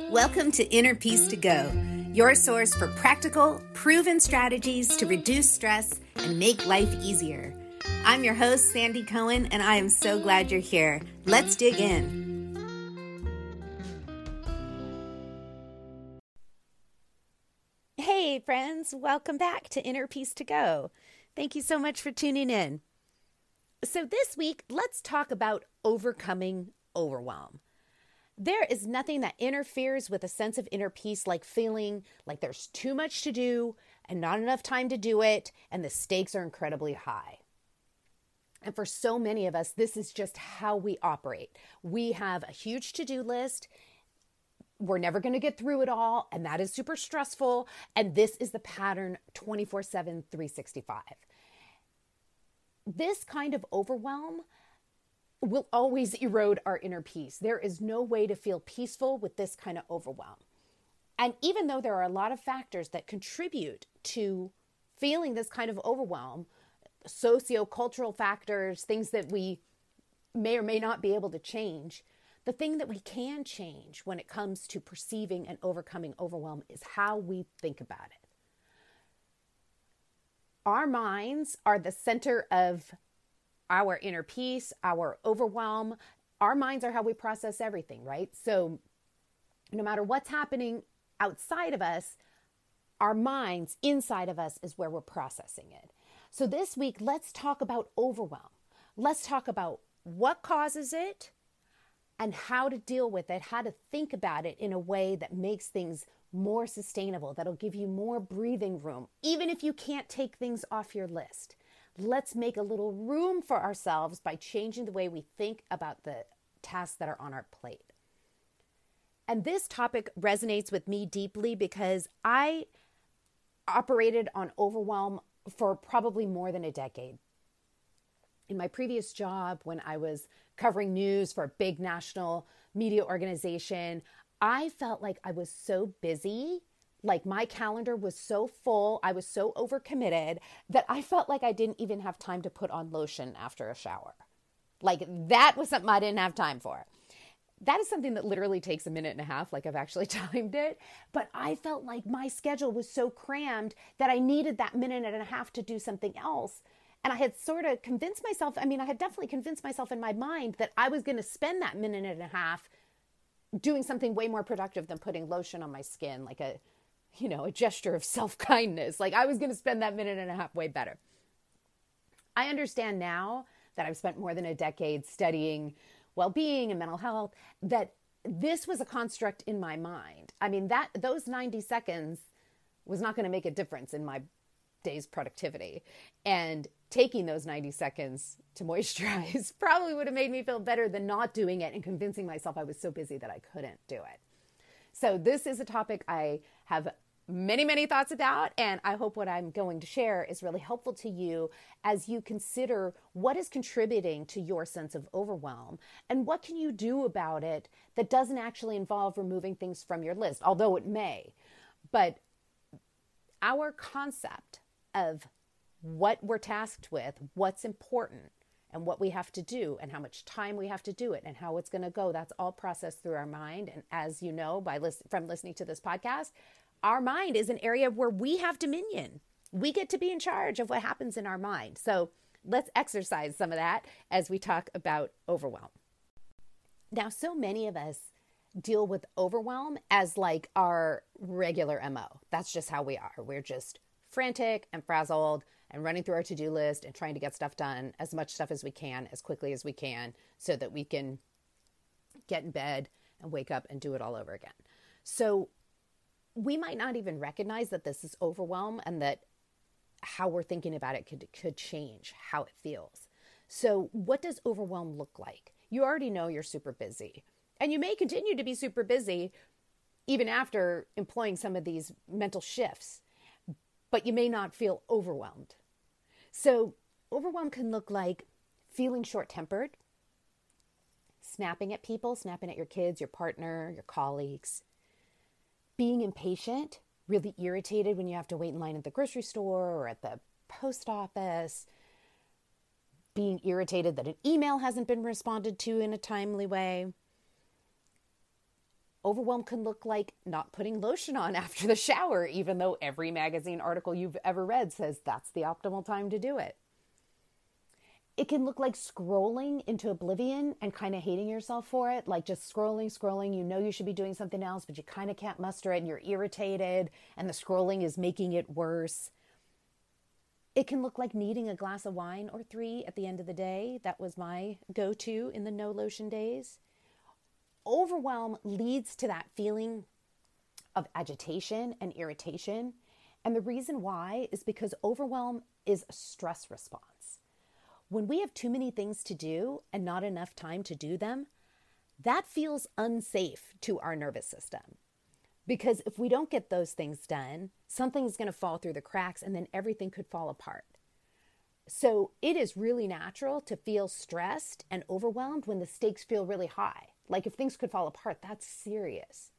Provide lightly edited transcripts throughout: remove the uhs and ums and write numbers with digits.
Welcome to Inner Peace to Go, your source for practical, proven strategies to reduce stress and make life easier. I'm your host, Sandy Cohen, and I am so glad you're here. Let's dig in. Hey, friends, welcome back to Inner Peace to Go. Thank you so much for tuning in. So this week, let's talk about overcoming overwhelm. There is nothing that interferes with a sense of inner peace like feeling like there's too much to do and not enough time to do it, and the stakes are incredibly high. And for so many of us, this is just how we operate. We have a huge to-do list. We're never going to get through it all, and that is super stressful. And this is the pattern 24/7, 365. This kind of overwhelm will always erode our inner peace. There is no way to feel peaceful with this kind of overwhelm. And even though there are a lot of factors that contribute to feeling this kind of overwhelm, socio-cultural factors, things that we may or may not be able to change, the thing that we can change when it comes to perceiving and overcoming overwhelm is how we think about it. Our minds are the center of our inner peace, our overwhelm. Our minds are how we process everything, right? So no matter what's happening outside of us, our minds inside of us is where we're processing it. So this week, let's talk about overwhelm. Let's talk about what causes it and how to deal with it, how to think about it in a way that makes things more sustainable, that'll give you more breathing room, even if you can't take things off your list. Let's make a little room for ourselves by changing the way we think about the tasks that are on our plate. And this topic resonates with me deeply because I operated on overwhelm for probably more than a decade. In my previous job, when I was covering news for a big national media organization, I felt like I was so busy. Like my calendar was so full, I was so overcommitted that I felt like I didn't even have time to put on lotion after a shower. Like that was something I didn't have time for. That is something that literally takes a minute and a half, like I've actually timed it. But I felt like my schedule was so crammed that I needed that minute and a half to do something else. And I had sort of convinced myself, I had definitely convinced myself in my mind that I was going to spend that minute and a half doing something way more productive than putting lotion on my skin, like a gesture of self-kindness. Like I was going to spend that minute and a half way better. I understand now that I've spent more than a decade studying well-being and mental health, that this was a construct in my mind. Those 90 seconds was not going to make a difference in my day's productivity. And taking those 90 seconds to moisturize probably would have made me feel better than not doing it and convincing myself I was so busy that I couldn't do it. So this is a topic I have many, many thoughts about, and I hope what I'm going to share is really helpful to you as you consider what is contributing to your sense of overwhelm and what can you do about it that doesn't actually involve removing things from your list, although it may. But our concept of what we're tasked with, what's important, and what we have to do and how much time we have to do it and how it's going to go, that's all processed through our mind. And as you know, from listening to this podcast, our mind is an area where we have dominion. We get to be in charge of what happens in our mind. So let's exercise some of that as we talk about overwhelm. Now, so many of us deal with overwhelm as like our regular MO. That's just how we are. We're just frantic and frazzled and running through our to-do list and trying to get stuff done, as much stuff as we can, as quickly as we can, so that we can get in bed and wake up and do it all over again. So we might not even recognize that this is overwhelm and that how we're thinking about it could change how it feels. So what does overwhelm look like? You already know you're super busy, and you may continue to be super busy even after employing some of these mental shifts, but you may not feel overwhelmed. So overwhelm can look like feeling short-tempered, snapping at people, snapping at your kids, your partner, your colleagues, being impatient, really irritated when you have to wait in line at the grocery store or at the post office, being irritated that an email hasn't been responded to in a timely way. Overwhelm can look like not putting lotion on after the shower, even though every magazine article you've ever read says that's the optimal time to do it. It can look like scrolling into oblivion and kind of hating yourself for it, like just scrolling. You know you should be doing something else, but you kind of can't muster it and you're irritated and the scrolling is making it worse. It can look like needing a glass of wine or 3 at the end of the day. That was my go-to in the no lotion days. Overwhelm leads to that feeling of agitation and irritation. And the reason why is because overwhelm is a stress response. When we have too many things to do and not enough time to do them, that feels unsafe to our nervous system. Because if we don't get those things done, something's going to fall through the cracks and then everything could fall apart. So it is really natural to feel stressed and overwhelmed when the stakes feel really high. Like if things could fall apart, that's serious.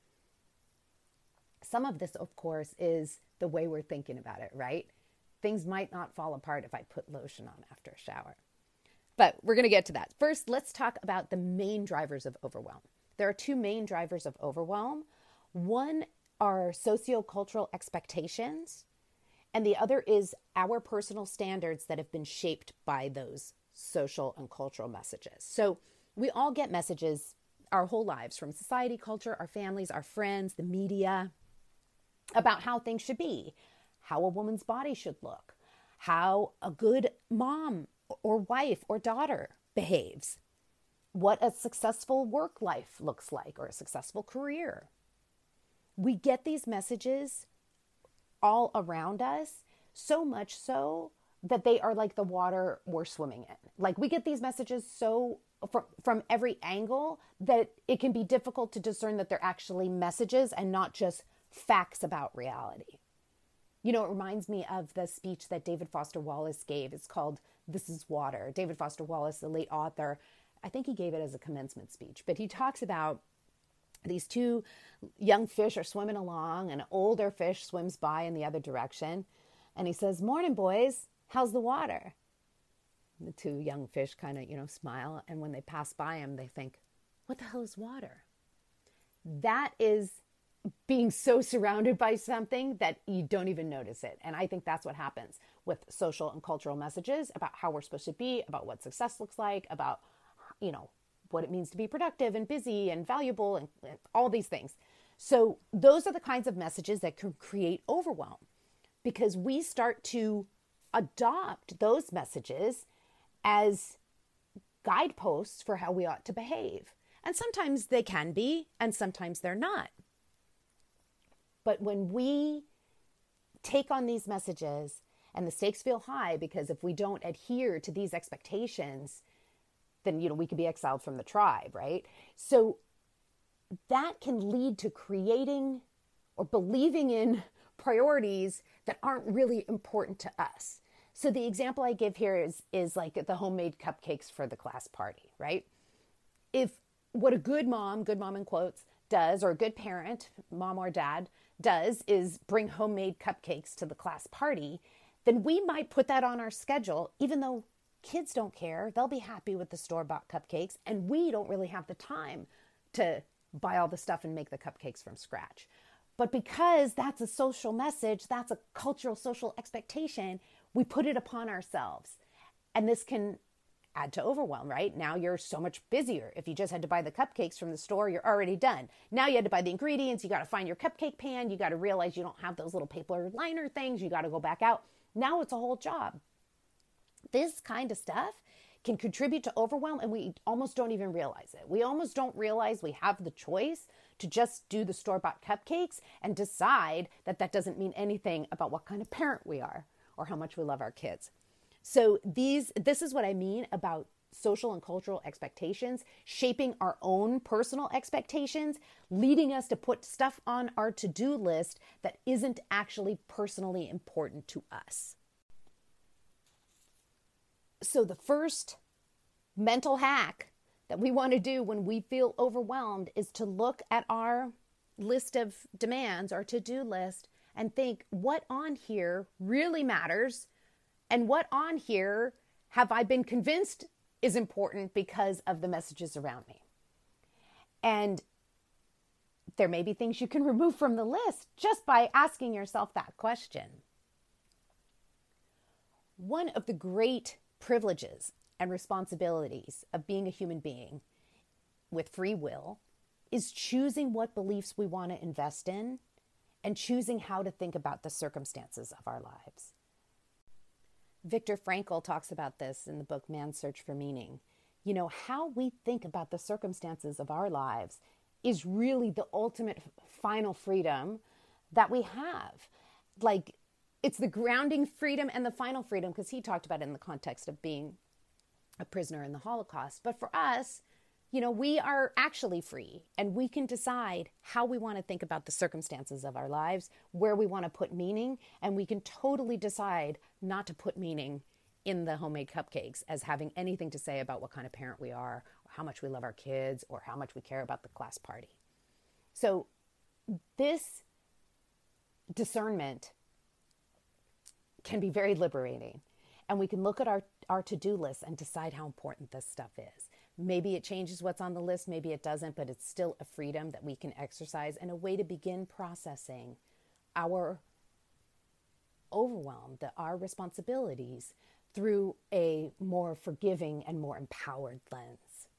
Some of this, of course, is the way we're thinking about it, right? Things might not fall apart if I put lotion on after a shower. But we're going to get to that. First, let's talk about the main drivers of overwhelm. There are 2 main drivers of overwhelm. One are sociocultural expectations, and the other is our personal standards that have been shaped by those social and cultural messages. So we all get messages our whole lives from society, culture, our families, our friends, the media, about how things should be, how a woman's body should look, how a good mom or wife or daughter behaves, what a successful work life looks like or a successful career. We get these messages all around us, so much so that they are like the water we're swimming in. Like we get these messages so from every angle that it can be difficult to discern that they're actually messages and not just facts about reality. You know, it reminds me of the speech that David Foster Wallace gave. It's called This is Water. David Foster Wallace, the late author, I think he gave it as a commencement speech, but he talks about these 2 young fish are swimming along and an older fish swims by in the other direction. And he says, "Morning, boys. How's the water?" And the 2 young fish kind of, smile. And when they pass by him, they think, what the hell is water? That is being so surrounded by something that you don't even notice it. And I think that's what happens with social and cultural messages about how we're supposed to be, about what success looks like, about, what it means to be productive and busy and valuable and all these things. So those are the kinds of messages that can create overwhelm because we start to adopt those messages as guideposts for how we ought to behave. And sometimes they can be, and sometimes they're not. But when we take on these messages and the stakes feel high because if we don't adhere to these expectations, then, we could be exiled from the tribe, right? So that can lead to creating or believing in priorities that aren't really important to us. So the example I give here is like the homemade cupcakes for the class party, right? If what a good mom in quotes, does, or a good parent, mom or dad, does is bring homemade cupcakes to the class party, then we might put that on our schedule, even though kids don't care. They'll be happy with the store-bought cupcakes, and we don't really have the time to buy all the stuff and make the cupcakes from scratch. But because that's a social message, that's a cultural social expectation, we put it upon ourselves. And this can add to overwhelm, right? Now you're so much busier. If you just had to buy the cupcakes from the store, you're already done. Now you had to buy the ingredients. You got to find your cupcake pan. You got to realize you don't have those little paper liner things. You got to go back out. Now it's a whole job. This kind of stuff can contribute to overwhelm, and we almost don't even realize it. We almost don't realize we have the choice to just do the store-bought cupcakes and decide that that doesn't mean anything about what kind of parent we are or how much we love our kids. So this is what I mean about social and cultural expectations, shaping our own personal expectations, leading us to put stuff on our to-do list that isn't actually personally important to us. So the first mental hack that we want to do when we feel overwhelmed is to look at our list of demands, our to-do list, and think what on here really matters and what on here have I been convinced is important because of the messages around me. And There may be things you can remove from the list just by asking yourself that question. One of the great privileges and responsibilities of being a human being with free will is choosing what beliefs we want to invest in and choosing how to think about the circumstances of our lives. Viktor Frankl talks about this in the book Man's Search for Meaning. You know, how we think about the circumstances of our lives is really the ultimate final freedom that we have. Like, it's the grounding freedom and the final freedom, because he talked about it in the context of being a prisoner in the Holocaust. But for us, you know, we are actually free, and we can decide how we want to think about the circumstances of our lives, where we want to put meaning, and we can totally decide not to put meaning in the homemade cupcakes as having anything to say about what kind of parent we are, or how much we love our kids, or how much we care about the class party. So this discernment can be very liberating, and we can look at our to-do list and decide how important this stuff is. Maybe it changes what's on the list, maybe it doesn't, but it's still a freedom that we can exercise and a way to begin processing our overwhelm, our responsibilities through a more forgiving and more empowered lens.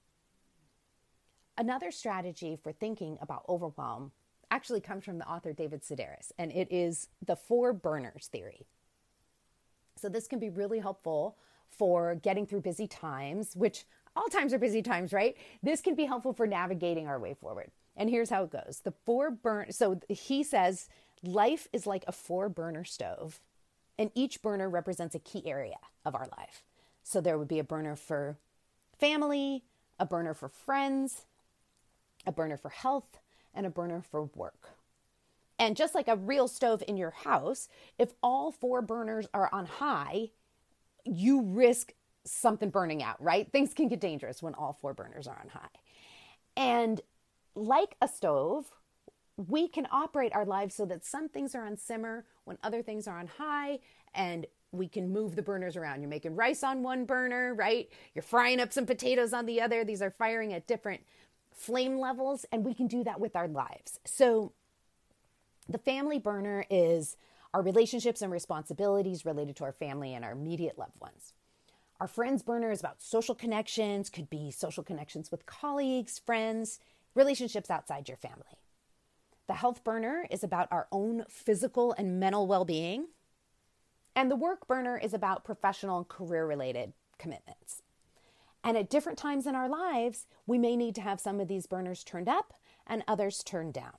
Another strategy for thinking about overwhelm actually comes from the author David Sedaris, and it is the 4 burners theory. So this can be really helpful for getting through busy times, which all times are busy times, right? This can be helpful for navigating our way forward. And here's how it goes. So he says, life is like a 4-burner stove, and each burner represents a key area of our life. So there would be a burner for family, a burner for friends, a burner for health, and a burner for work. And just like a real stove in your house, if all 4 burners are on high, you risk something burning out, right? Things can get dangerous when all 4 burners are on high. And like a stove, we can operate our lives so that some things are on simmer when other things are on high, and we can move the burners around. You're making rice on one burner, right? You're frying up some potatoes on the other. These are firing at different flame levels, and we can do that with our lives. So the family burner is our relationships and responsibilities related to our family and our immediate loved ones. Our friends burner is about social connections, could be social connections with colleagues, friends, relationships outside your family. The health burner is about our own physical and mental well-being. And the work burner is about professional and career-related commitments. And at different times in our lives, we may need to have some of these burners turned up and others turned down.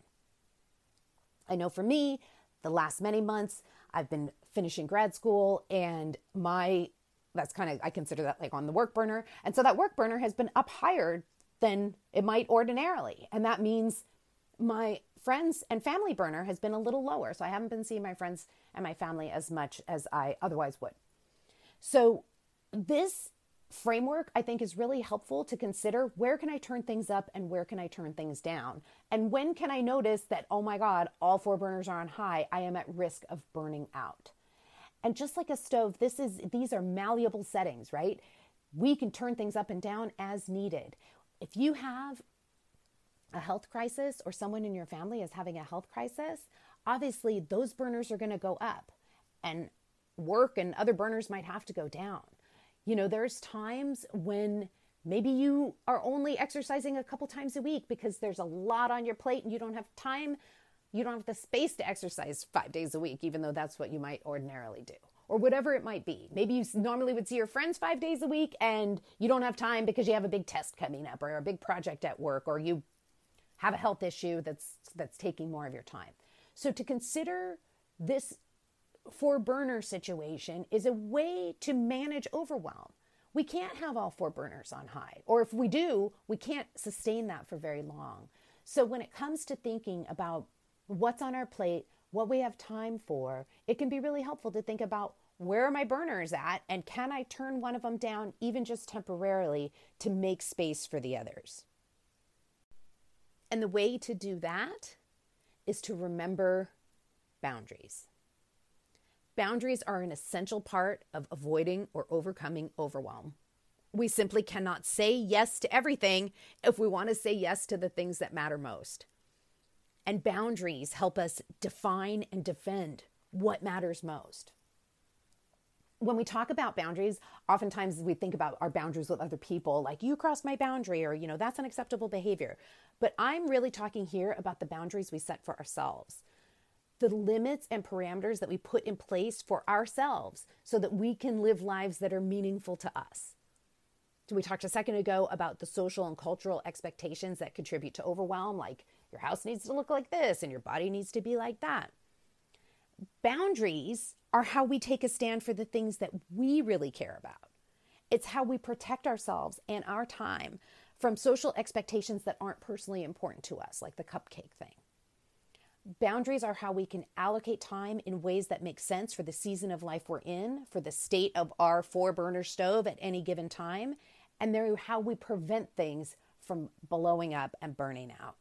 I know for me, the last many months, I've been finishing grad school, and I consider that like on the work burner. And so that work burner has been up higher than it might ordinarily. And that means my friends and family burner has been a little lower. So I haven't been seeing my friends and my family as much as I otherwise would. So this framework, I think, is really helpful to consider, where can I turn things up and where can I turn things down? And when can I notice that, oh my God, all 4 burners are on high, I am at risk of burning out. And just like a stove, these are malleable settings, right? We can turn things up and down as needed. If you have a health crisis, or someone in your family is having a health crisis, obviously those burners are going to go up, and work and other burners might have to go down. You know, there's times when maybe you are only exercising a couple times a week because there's a lot on your plate and you don't have time. You don't have the space to exercise 5 days a week, even though that's what you might ordinarily do, or whatever it might be. Maybe you normally would see your friends 5 days a week and you don't have time because you have a big test coming up or a big project at work, or you have a health issue that's taking more of your time. So to consider this 4-burner situation is a way to manage overwhelm. We can't have all 4 burners on high, or if we do, we can't sustain that for very long. So when it comes to thinking about what's on our plate, what we have time for, it can be really helpful to think about, where are my burners at, and can I turn one of them down, even just temporarily, to make space for the others? And the way to do that is to remember boundaries. Boundaries are an essential part of avoiding or overcoming overwhelm. We simply cannot say yes to everything if we want to say yes to the things that matter most. And boundaries help us define and defend what matters most. When we talk about boundaries, oftentimes we think about our boundaries with other people, like you crossed my boundary, or, that's unacceptable behavior. But I'm really talking here about the boundaries we set for ourselves, the limits and parameters that we put in place for ourselves so that we can live lives that are meaningful to us. So we talked a second ago about the social and cultural expectations that contribute to overwhelm, like your house needs to look like this and your body needs to be like that. Boundaries are how we take a stand for the things that we really care about. It's how we protect ourselves and our time from social expectations that aren't personally important to us, like the cupcake thing. Boundaries are how we can allocate time in ways that make sense for the season of life we're in, for the state of our 4-burner stove at any given time, and they're how we prevent things from blowing up and burning out.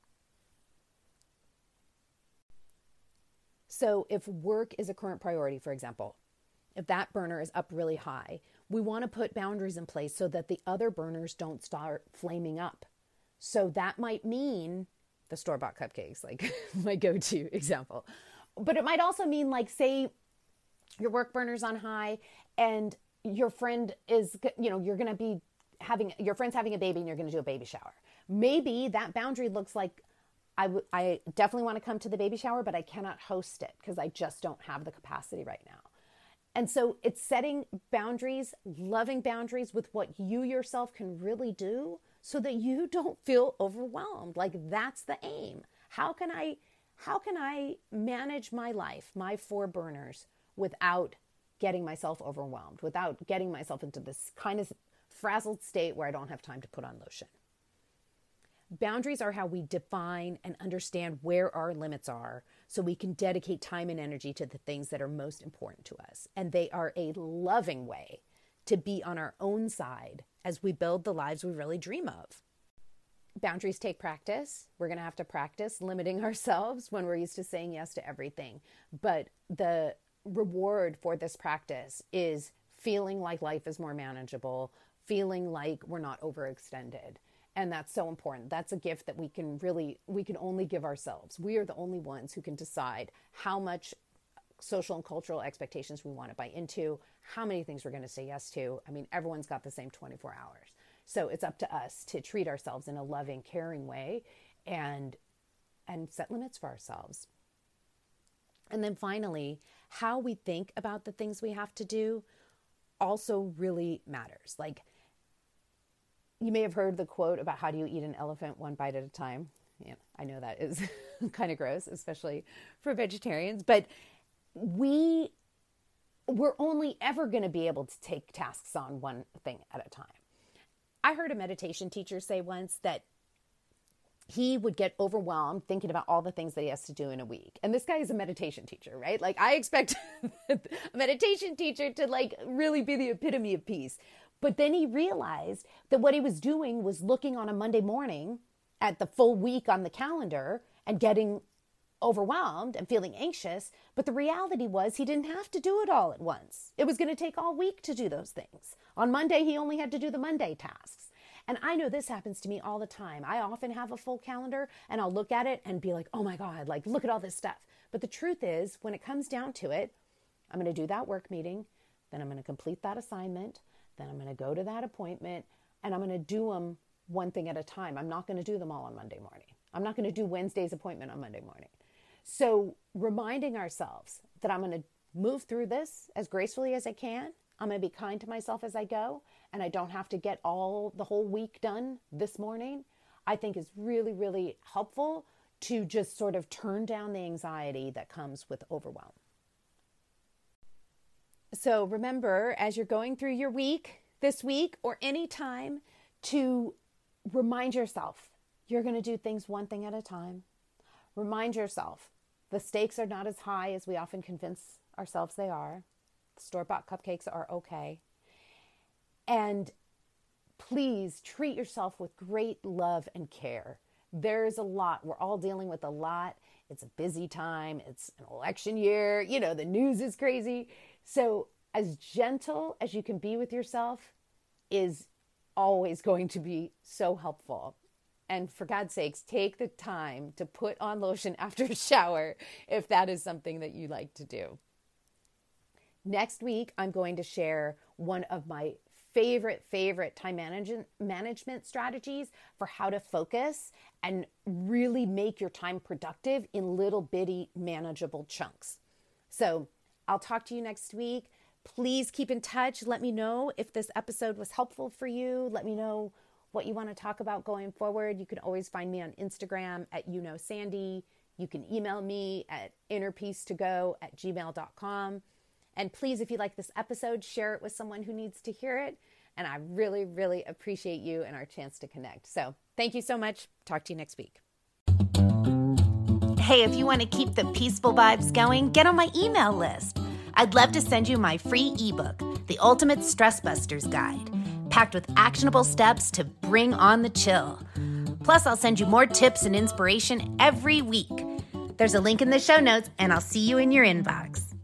So if work is a current priority, for example, if that burner is up really high, we want to put boundaries in place so that the other burners don't start flaming up. So that might mean the store-bought cupcakes, like my go-to example. But it might also mean, like, say your work burner's on high and your friend is, you're going to be your friend's having a baby and you're going to do a baby shower. Maybe that boundary looks like, I definitely want to come to the baby shower, but I cannot host it because I just don't have the capacity right now. And so it's setting boundaries, loving boundaries with what you yourself can really do so that you don't feel overwhelmed. Like, that's the aim. How can I manage my life, my 4 burners, without getting myself overwhelmed, without getting myself into this kind of frazzled state where I don't have time to put on lotion? Boundaries are how we define and understand where our limits are so we can dedicate time and energy to the things that are most important to us. And they are a loving way to be on our own side as we build the lives we really dream of. Boundaries take practice. We're going to have to practice limiting ourselves when we're used to saying yes to everything. But the reward for this practice is feeling like life is more manageable, feeling like we're not overextended. And that's so important. That's a gift that we can only give ourselves. We are the only ones who can decide how much social and cultural expectations we want to buy into, how many things we're going to say yes to. I mean, everyone's got the same 24 hours. So it's up to us to treat ourselves in a loving, caring way and set limits for ourselves. And then finally, how we think about the things we have to do also really matters. Like, you may have heard the quote about how do you eat an elephant one bite at a time. Yeah, I know that is kind of gross, especially for vegetarians, but we're only ever going to be able to take tasks on one thing at a time. I heard a meditation teacher say once that he would get overwhelmed thinking about all the things that he has to do in a week. And this guy is a meditation teacher, right? Like, I expect a meditation teacher to really be the epitome of peace. But then he realized that what he was doing was looking on a Monday morning at the full week on the calendar and getting overwhelmed and feeling anxious. But the reality was he didn't have to do it all at once. It was going to take all week to do those things. On Monday, he only had to do the Monday tasks. And I know this happens to me all the time. I often have a full calendar and I'll look at it and be like, oh my God, look at all this stuff. But the truth is, when it comes down to it, I'm going to do that work meeting, then I'm going to complete that assignment, then I'm going to go to that appointment, and I'm going to do them one thing at a time. I'm not going to do them all on Monday morning. I'm not going to do Wednesday's appointment on Monday morning. So reminding ourselves that I'm going to move through this as gracefully as I can. I'm going to be kind to myself as I go, and I don't have to get the whole week done this morning, I think is really, really helpful to just sort of turn down the anxiety that comes with overwhelm. So remember, as you're going through your week, this week, or any time, to remind yourself you're going to do things one thing at a time. Remind yourself the stakes are not as high as we often convince ourselves they are. The store-bought cupcakes are okay. And please treat yourself with great love and care. There's a lot. We're all dealing with a lot. It's a busy time. It's an election year. The news is crazy. So as gentle as you can be with yourself is always going to be so helpful. And for God's sakes, take the time to put on lotion after a shower if that is something that you like to do. Next week, I'm going to share one of my favorite time management strategies for how to focus and really make your time productive in little bitty manageable chunks. So I'll talk to you next week. Please keep in touch. Let me know if this episode was helpful for you. Let me know what you want to talk about going forward. You can always find me on Instagram at Sandy. You can email me at innerpeacetogo@gmail.com. And please, if you like this episode, share it with someone who needs to hear it. And I really, really appreciate you and our chance to connect. So thank you so much. Talk to you next week. Hey, if you want to keep the peaceful vibes going, get on my email list. I'd love to send you my free ebook, The Ultimate Stress Busters Guide, packed with actionable steps to bring on the chill. Plus, I'll send you more tips and inspiration every week. There's a link in the show notes, and I'll see you in your inbox.